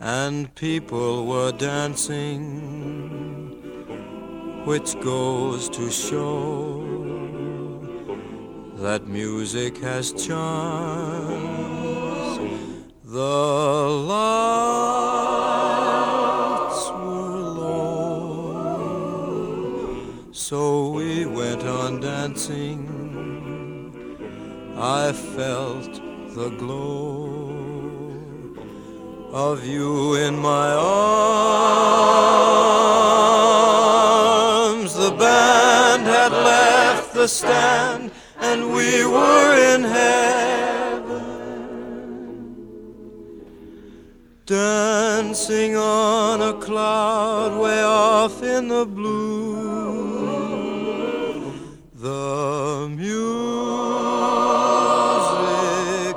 and people were dancing, which goes to show that music has charms. The lights were low, so we went on dancing. I felt the glow of you in my arms. The band had left the stand and we were in heaven, dancing on a cloud way off in the blue. The music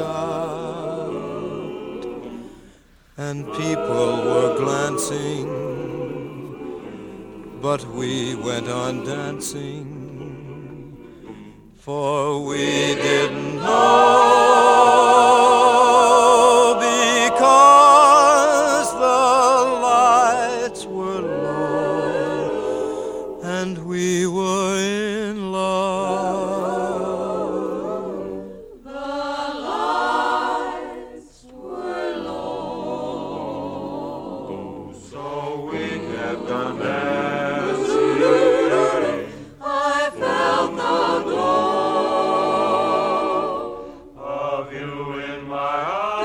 stopped and people were glancing, but we went on dancing, for we didn't know, because the lights were low and we were in love. The lights were low, so we kept on dancing. I felt the glow Of you in my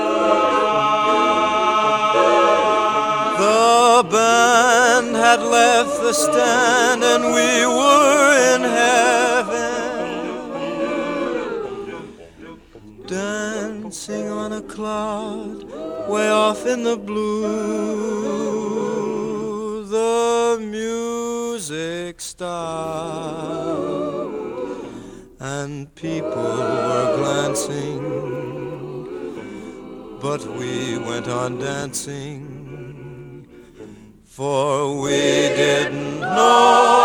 arms. The band had left the stand and we were in heaven, dancing on a cloud way off in the blue. The music stopped and people were glancing, but we went on dancing, for we didn't know